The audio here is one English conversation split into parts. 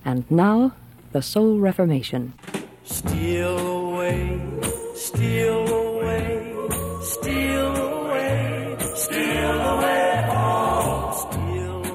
And now, the Soul Reformation. Steal away, steal away, steal away, steal away, oh, steal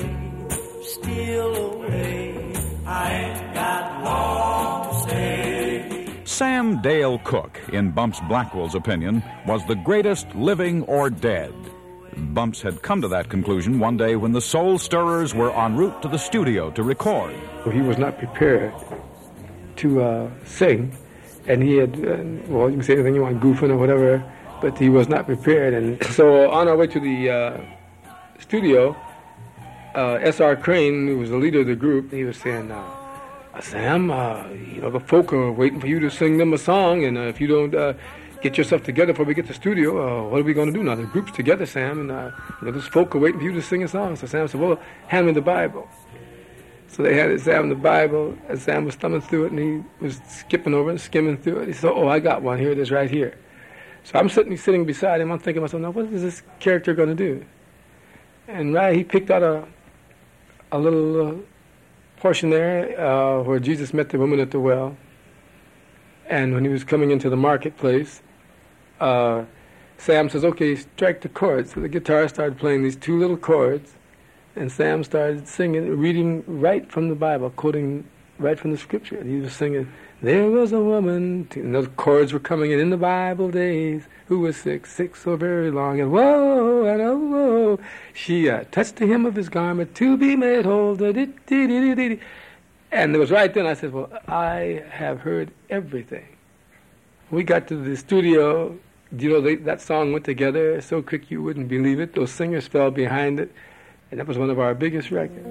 away, I ain't got long to stay. Sam Dale Cooke, in Bumps Blackwell's opinion, was the greatest living or dead. Bumps had come to that conclusion one day when the Soul Stirrers were en route to the studio to record. He was not prepared to sing, and he had, well, you can say anything you want, goofing or whatever, but he was not prepared. And so on our way to the studio, S.R. Crane, who was the leader of the group, he was saying, Sam, the folk are waiting for you to sing them a song, and if you don't get yourself together before we get to the studio, what are we going to do now? The group's together, Sam, and those folk are waiting for you to sing a song. So Sam said, well, hand me the Bible. So they had Sam the Bible, and Sam was thumbing through it, and he was skipping over and skimming through it. He said, oh, I got one. Here it is right here. So I'm sitting beside him. I'm thinking to myself, now, what is this character going to do? And he picked out a little portion there where Jesus met the woman at the well. And when he was coming into the marketplace, Sam says, okay, strike the chords. So the guitar started playing these two little chords, and Sam started singing, reading right from the Bible, quoting right from the scripture. And he was singing, there was a woman, and those chords were coming in the Bible days, who was sick so very long, and whoa, and oh, whoa. She touched the hem of his garment to be made whole. And it was right then I said, well, I have heard everything. We got to the studio, that song went together so quick you wouldn't believe it. Those singers fell behind it, and that was one of our biggest records.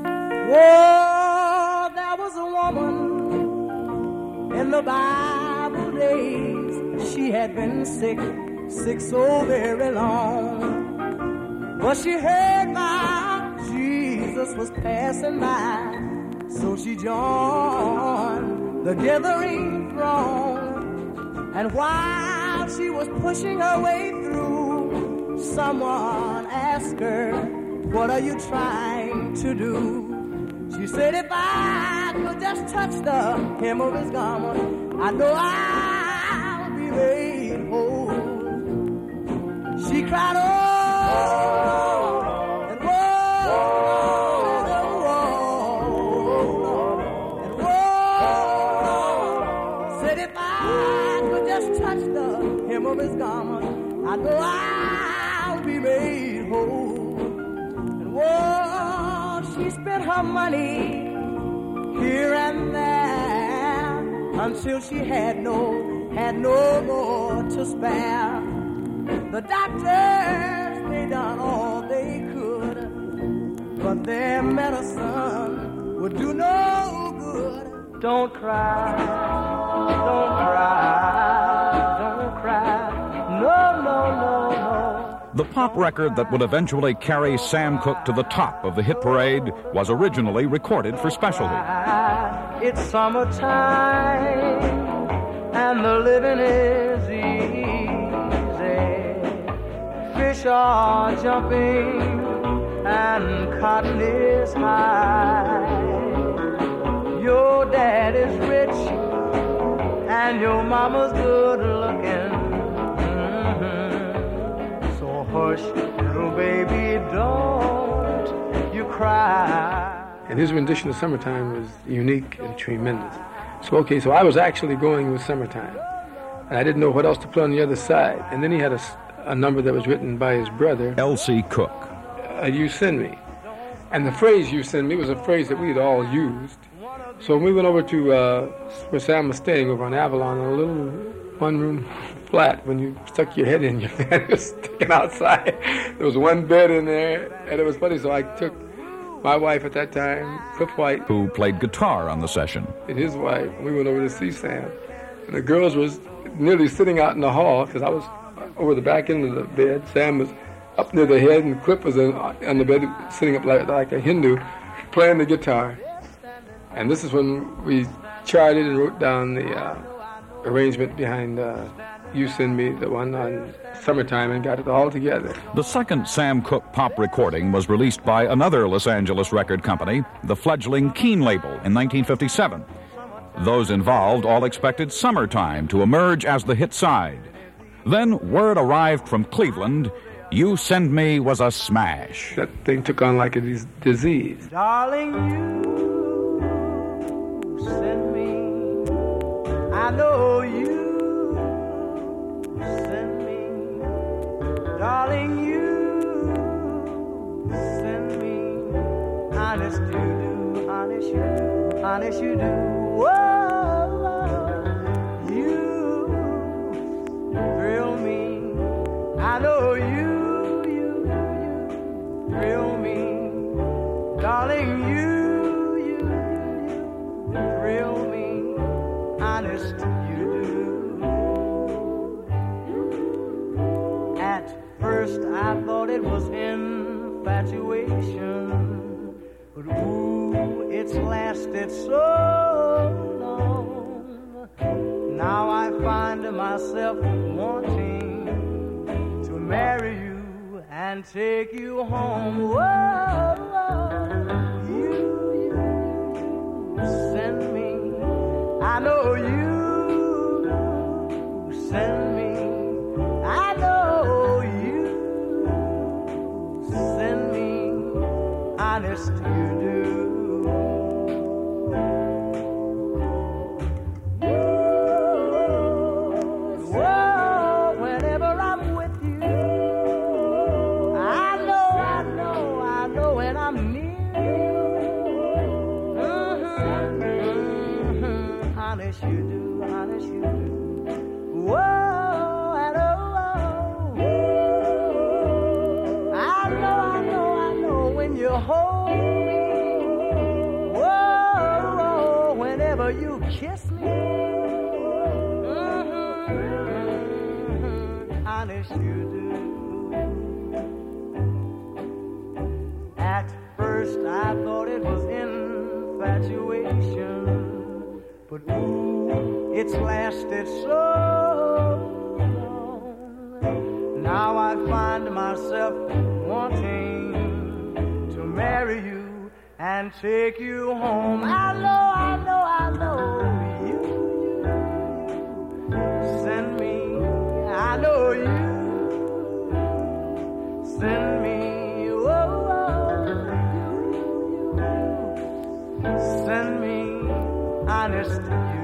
Whoa, there was a woman in the Bible days. She had been sick so very long. But she heard my Jesus was passing by. So she joined the gathering throng, and while she was pushing her way through, someone asked her, what are you trying to do? She said, if I could just touch the hem of his garment, I know I'll be made whole. She cried, oh, and whoa. Of his garment, I know I'll be made whole. And whoa, she spent her money here and there until she had no more to spare. The doctors, they done all they could, but their medicine would do no good. Don't cry, don't cry, don't cry. No. The pop record that would eventually carry Sam Cooke to the top of the hit parade was originally recorded for specialty. It's summertime and the living is easy. Fish are jumping and cotton is high. Your dad is rich and your mama's good looking. Hush, little baby, don't you cry. And his rendition of Summertime was unique and tremendous. So I was actually going with Summertime. And I didn't know what else to put on the other side. And then he had a number that was written by his brother, L.C. Cooke. You Send Me. And the phrase You Send Me was a phrase that we had all used. So when we went over to where Sam was staying over on Avalon, in a little one-room flat, when you stuck your head in, your head was sticking outside. There was one bed in there, and it was funny, so I took my wife at that time, Cliff White, who played guitar on the session, and his wife. We went over to see Sam, and the girls was nearly sitting out in the hall, because I was over the back end of the bed. Sam was up near the head, and Cliff was on the bed, sitting up like a Hindu, playing the guitar. And this is when we charted and wrote down the arrangement behind You Send Me, the one on Summertime, and got it all together. The second Sam Cooke pop recording was released by another Los Angeles record company, the fledgling Keen label, in 1957. Those involved all expected Summertime to emerge as the hit side. Then word arrived from Cleveland, You Send Me was a smash. That thing took on like a disease. Darling, you send me. I know you send me. Darling, you send me. Honest you do, honest you do, honest you do. Whoa, you thrill me. I know you thrill me. Darling, you thrill me. Honest you do. At first I thought it was infatuation, but ooh, it's lasted so long. Now I find myself wanting to marry you and take you home. Whoa, you send me. I know you send me. I know you send me. Honest you do. Whoa, whenever I'm with you, I know when I'm near you. Honest you do, honest you do. Whoa, and oh, I know when you hold me. Whoa, whenever you kiss me. Honest you do. At first I thought it was infatuation, but ooh, it's lasted so long. Now I find myself wanting to marry you and take you home. I know you send me. I know you send me. Send me, honest you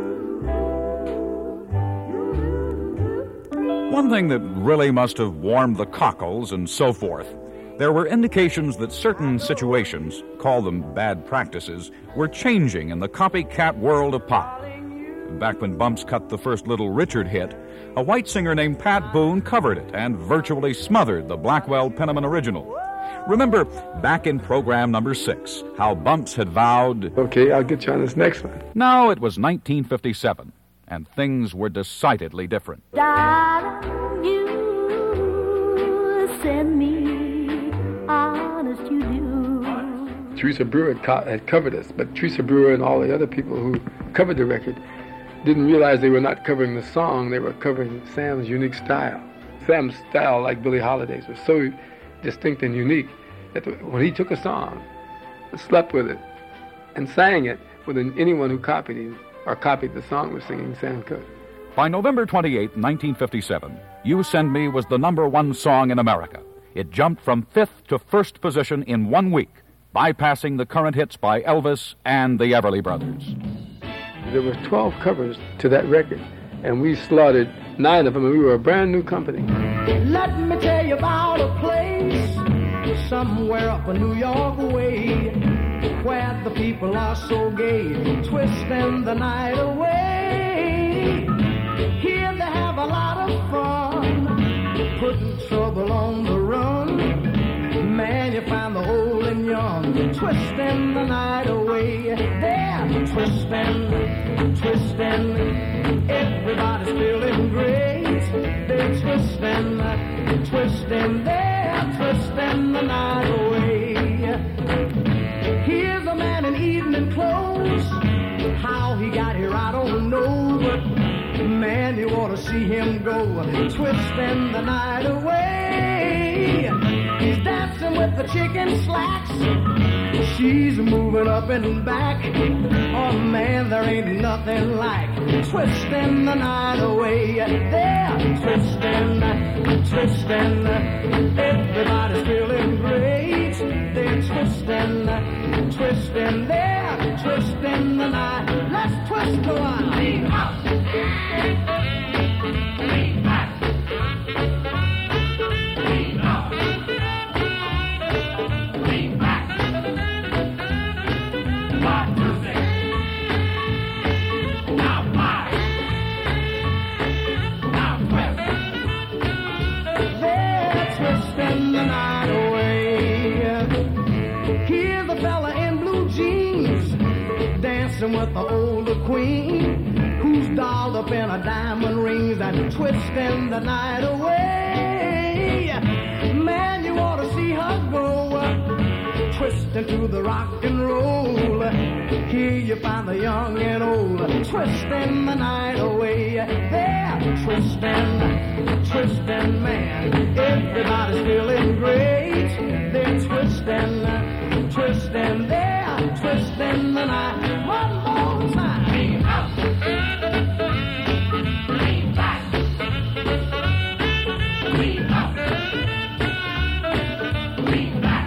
do. One thing that really must have warmed the cockles and so forth, there were indications that certain situations, call them bad practices, were changing in the copycat world of pop. Back when Bumps cut the first Little Richard hit, a white singer named Pat Boone covered it and virtually smothered the Blackwell Penniman original. Remember, back in program number 6, how Bumps had vowed... Okay, I'll get you on this next one. Now it was 1957, and things were decidedly different. Darling, you send me, honest you do. Teresa Brewer had covered us, but Teresa Brewer and all the other people who covered the record didn't realize they were not covering the song, they were covering Sam's unique style. Sam's style, like Billie Holiday's, was so distinct and unique that when he took a song, slept with it, and sang it, anyone who copied him or copied the song was singing Sam Cooke. By November 28, 1957, You Send Me was the #1 song in America. It jumped from 5th to 1st position in 1 week, bypassing the current hits by Elvis and the Everly Brothers. There were 12 covers to that record, and we slaughtered 9 of them, and we were a brand new company. Let me tell you about a place somewhere up a New York way, where the people are so gay, twisting the night away. Here they have a lot of fun, putting trouble on the run. Man, you find the old and young, twisting the night away. They're twisting, everybody's feeling great. They're twisting, they're twisting the night away. Here's a man in evening clothes. How he got here, I don't know, but Man, you ought to see him go, twisting the night away. He's dancing with the chicken slacks. She's moving up and back. Oh man, there ain't nothing like twisting the night away. They're twisting, twisting. Everybody's feeling great. They're twisting, twisting. They're twisting the night. Let's twist a while. Lean up. Lean back. Lean up. Lean back. One, two, six. Now five. Now twist. They're twisting the night away. Here's a fella in blue jeans dancing with the older queen, who's dolled up in a diamond rings and twisting the night away. Man, you ought to see her go, twisting to the rock and roll. Here you find the young and old, twisting the night away. They're twisting, twisting, man. Everybody's feeling great. They're twisting, twisting, they're twisting the night. One more time. Lean up. Lean back. Lean up. Lean back.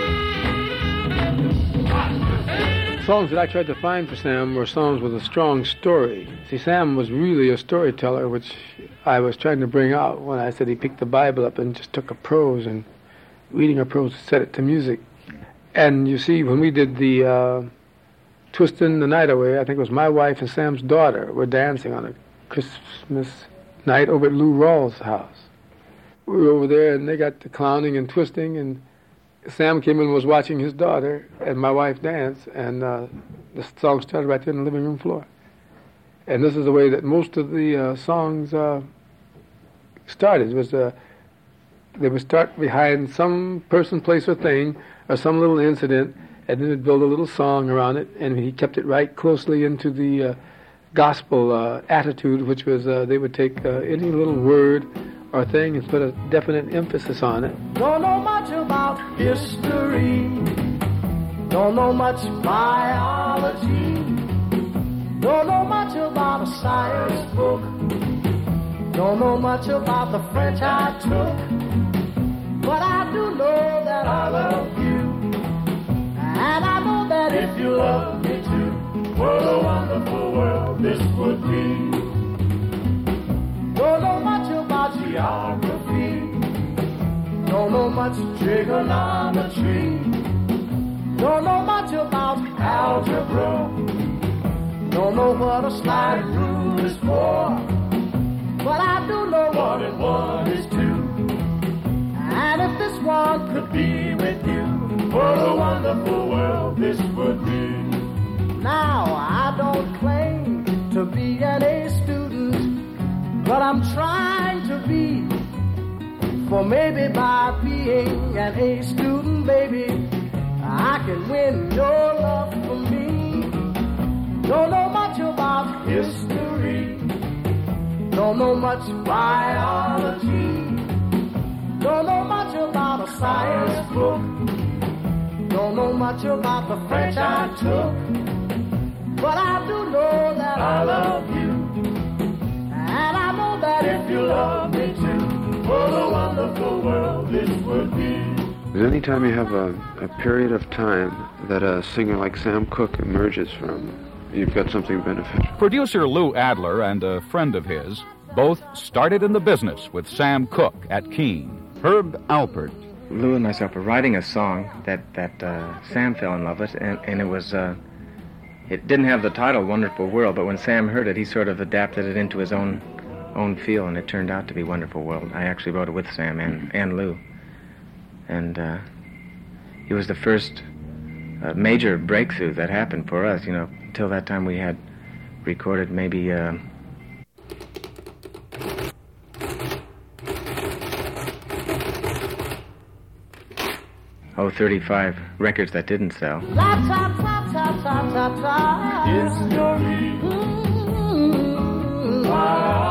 Songs that I tried to find for Sam were songs with a strong story. See, Sam was really a storyteller, which I was trying to bring out when I said he picked the Bible up and just took a prose and reading a prose, set it to music. And you see, when we did the Twisting the Night Away, I think it was my wife and Sam's daughter were dancing on a Christmas night over at Lou Rawls' house. We were over there, and they got to clowning and twisting, and Sam came in and was watching his daughter and my wife dance, and the song started right there on the living room floor. And this is the way that most of the songs started. It was they would start behind some person, place, or thing, or some little incident, and then they'd build a little song around it, and he kept it right closely into the gospel attitude, which was they would take any little word or thing and put a definite emphasis on it. Don't know much about history, don't know much biology, don't know much about a science book, don't know much about the French I took, but I do know that I love you, and I know that if you love me too, what a wonderful world this would be. Don't know much about geography, don't know much trigonometry, don't know much about algebra, don't know what a slide rule is for, but I do know 1 and 1 is 2. And if this one could be with you, what a wonderful world this would be. Now, I don't claim to be an A student, but I'm trying to be. For maybe by being an A student, baby, I can win your love for me. Don't know much about history, don't know much biology, don't know much about a science book, don't know much about the French I took, but I do know that I love you, and I know that if you love me too, what a wonderful world this would be. Anytime you have a period of time that a singer like Sam Cooke emerges from, you've got something beneficial. Producer Lou Adler and a friend of his both started in the business with Sam Cooke at Keene. Herb Alpert. Lou and myself were writing a song that Sam fell in love with, and it was, it didn't have the title Wonderful World, but when Sam heard it, he sort of adapted it into his own feel, and it turned out to be Wonderful World. I actually wrote it with Sam and Lou. And it was the first major breakthrough that happened for us. You know, until that time we had recorded maybe 35 records that didn't sell. History.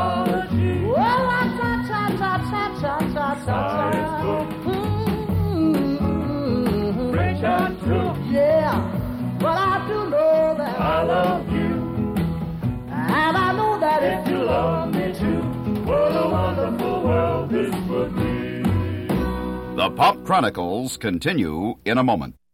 love you. And I know that if you love me too, what a wonderful world this would be. The Pop Chronicles continue in a moment.